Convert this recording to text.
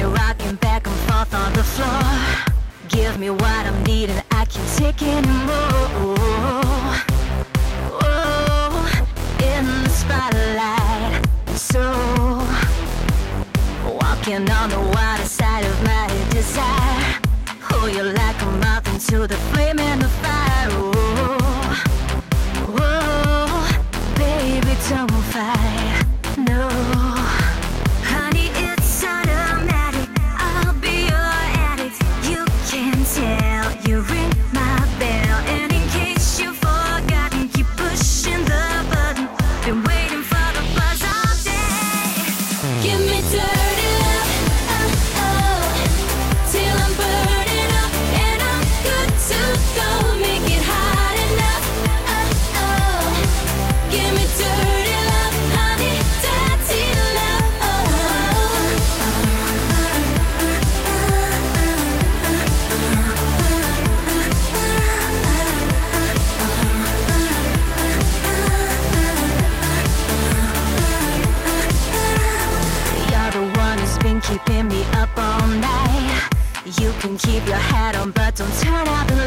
rocking back and forth on the floor. Give me what I'm needing, I can't take anymore. Oh, in the spotlight, so walking on the wider side of my desire. Oh, you're like a moth into the flame and the fire. Oh, oh, baby, don't fight, no. Honey, it's automatic, I'll be your addict. You can tell, you ring my bell. And in case you've forgotten, keep pushing the button. Been waiting for the buzz all day. Give me dirty love, oh, oh, till I'm burning up and I'm good to go. Make it hot enough, oh, oh. Give me dirty love, honey, dirty love, oh, you're the one who's been keeping me up all night. You can keep your hat on, but don't turn out the